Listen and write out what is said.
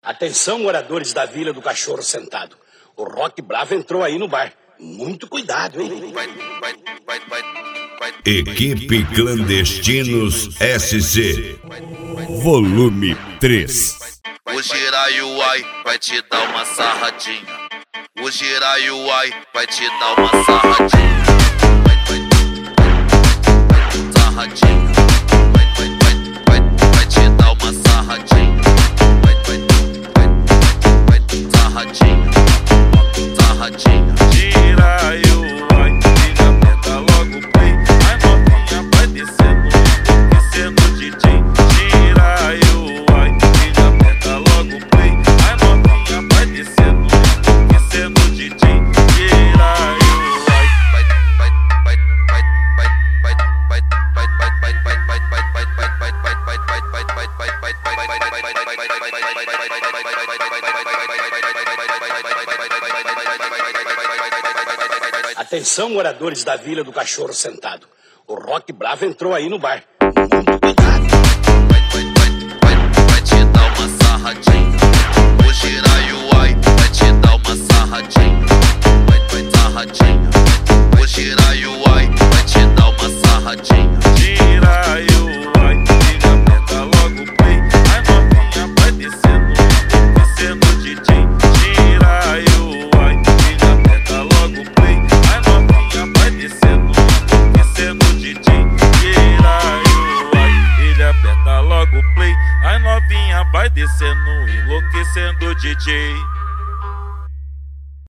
Atenção, moradores da Vila do Cachorro Sentado. O Rock Bravo entrou aí no bar. Muito cuidado, hein? Equipe Clandestinos SC, volume 3. O Jiraiuai vai te dar uma sarradinha. O Jiraiuai vai te dar uma sarradinha. Sarradinha. Vai te dar uma sarradinha. Sarradinha. Sarradinha. Jiraiuai, liga, aperta logo o play. A novinha vai descendo, descendo DJ. Jiraiuai, liga, aperta logo o play. A novinha vai descendo, descendo DJ. Jiraiuai. Atenção, moradores da Vila do Cachorro Sentado. O Rock Bravo entrou aí no bar.